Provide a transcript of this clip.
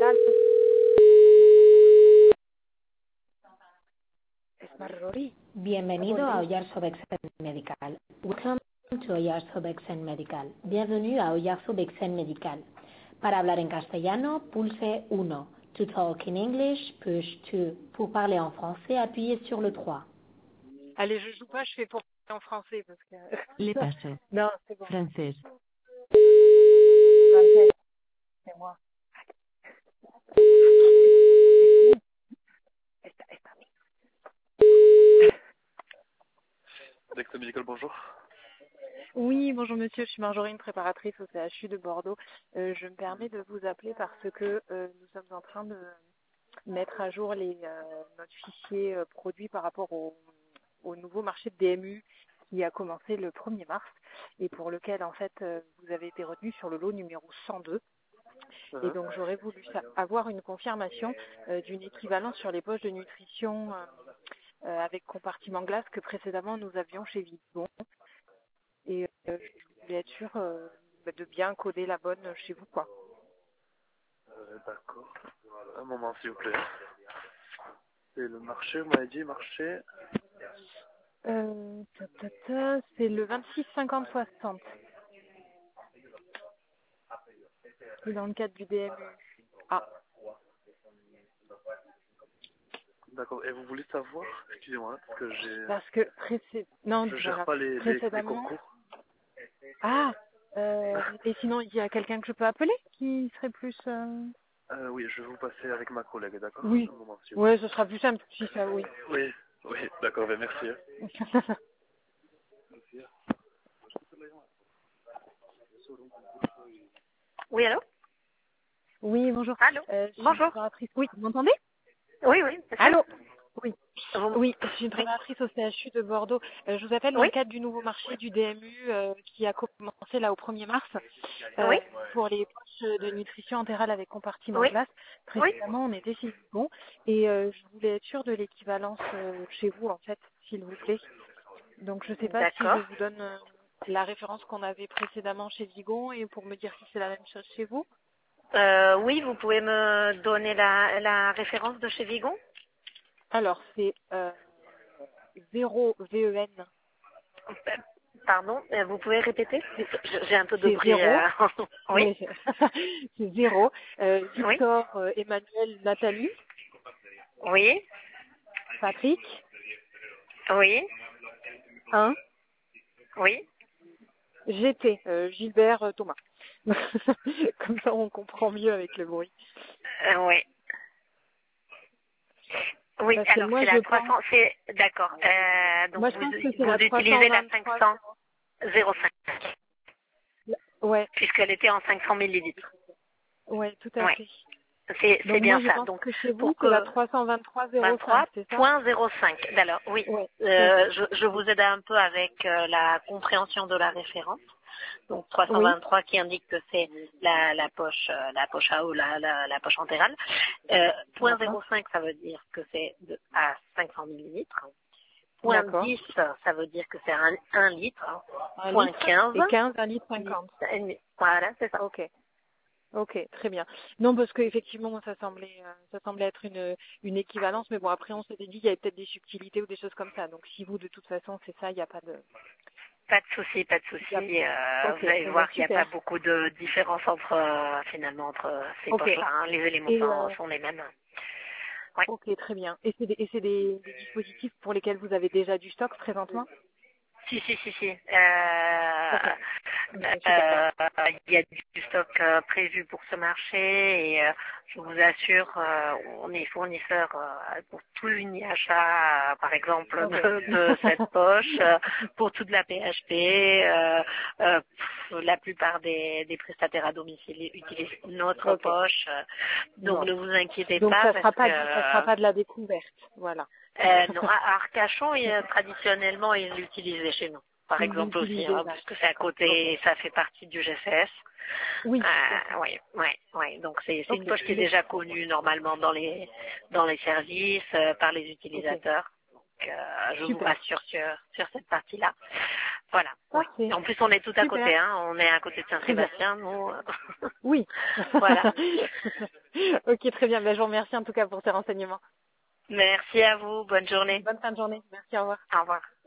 médical. Es más Rory. Bienvenido a Oyarzo-Bexen Medical. Welcome to Oyarzo-Bexen Medical. Bienvenue a Oyarzo-Bexen Medical. Para hablar en castellano, pulse 1. To talk in English, push 2. Pour parler en français, appuyez sur le 3. Allez, je joue pas, je fais pour en français parce que. Le paso. Non, c'est bon. Francés. Français, c'est moi. Esta mí. Dexo Médical, bonjour. Oui, bonjour monsieur, je suis Marjorine, préparatrice au CHU de Bordeaux. Je me permets de vous appeler parce que nous sommes en train de mettre à jour notre fichier produit par rapport au nouveau marché de DMU qui a commencé le 1er mars et pour lequel en fait vous avez été retenu sur le lot numéro 102. Et donc j'aurais voulu avoir une confirmation d'une équivalence sur les poches de nutrition avec compartiment glace que précédemment nous avions chez Vigon. Et je voulais être sûre de bien coder la bonne chez vous, quoi. D'accord. Un moment, s'il vous plaît. C'est le marché, vous m'avez dit, marché. C'est le 26 50 60. C'est dans le cadre du DMU. Ah. D'accord. Et vous voulez savoir, excusez-moi, parce que Parce que je gère pas les concours. Ah. Et sinon, il y a quelqu'un que je peux appeler qui serait plus. Oui, je vais vous passer avec ma collègue, d'accord? Oui. Un moment, s'il vous plaît. Ouais, ce sera plus simple si ça, oui. Oui, d'accord, ben merci. Oui, allô? Oui, bonjour. Allô? Bonjour. Oui, vous m'entendez? Oui. Allô? Oui. Vous... Oui, je suis une préparatrice au CHU de Bordeaux. Je vous appelle dans Oui. le cadre du nouveau marché du DMU qui a commencé là au 1er mars Oui. pour les poches de nutrition entérale avec compartiment Oui. glace. Précédemment, on était chez Vigon et je voulais être sûre de l'équivalence chez vous en fait, s'il vous plaît. Donc je ne sais pas si je D'accord. vous donne la référence qu'on avait précédemment chez Vigon et pour me dire si c'est la même chose chez vous. Oui, vous pouvez me donner la référence de chez Vigon? Alors, c'est 0 VEN. Pardon, vous pouvez répéter? J'ai un peu de C'est bruit. 0. Oui. C'est 0. Oui. Victor, Emmanuel, Nathalie, Oui. Patrick, Oui. 1, Oui. GT, Gilbert, Thomas. Comme ça, on comprend mieux avec le bruit. Oui. Oui, Parce que alors moi, c'est je la pense... 300, d'accord. Donc Moi, je pense que c'est vous la utilisez la 323. 505, Ouais, puisqu'elle était en 500 millilitres. ouais, tout à Ouais. fait. C'est Donc bien moi, je ça. pense Donc que chez vous, pour c'est la que 323,05, c'est ça? 23.05. Alors oui, Ouais. je vous aide un peu avec la compréhension de la référence. Donc 323 qui indique que c'est la poche à eau, la poche entérale. Point 05 ça veut dire que c'est à 500 millilitres. Point 10 ça veut dire que c'est 1 litre. Point litre 15. Et 15, 1 litre 50. Voilà, c'est ça. Ok, très bien. Non, parce qu'effectivement, moi, ça semblait être une équivalence, mais bon, après, on s'était dit qu'il y avait peut-être des subtilités ou des choses comme ça. Donc, si vous, de toute façon, c'est ça, il n'y a pas de... Pas de souci. Vous allez voir qu'il n'y a pas beaucoup de différence entre ces poches-là. Hein. Les éléments sont les mêmes. Ouais. Ok, très bien. Et c'est des dispositifs pour lesquels vous avez déjà du stock présentement? Si. Il y a du stock prévu pour ce marché et je vous assure, on est fournisseur pour tout l'UNIHA, par exemple, de cette poche, pour toute la PHP. La plupart des prestataires à domicile utilisent notre poche. Donc ne vous inquiétez pas. Donc ça sera pas de la découverte, voilà. Non, à Arcachon, traditionnellement, ils l'utilisaient chez nous. Par exemple aussi, puisque c'est à côté, ça fait partie du GCS. Oui. Oui. Donc c'est une poche qui est déjà connue normalement dans les services par les utilisateurs. Donc, je vous rassure sur cette partie-là. Voilà. Oui. En plus, on est tout à côté, hein. On est à côté de Saint-Sébastien, nous. Oui. Voilà. Ok, très bien. Ben, je vous remercie en tout cas pour ces renseignements. Merci à vous. Bonne journée. Bonne fin de journée. Merci, au revoir. Au revoir.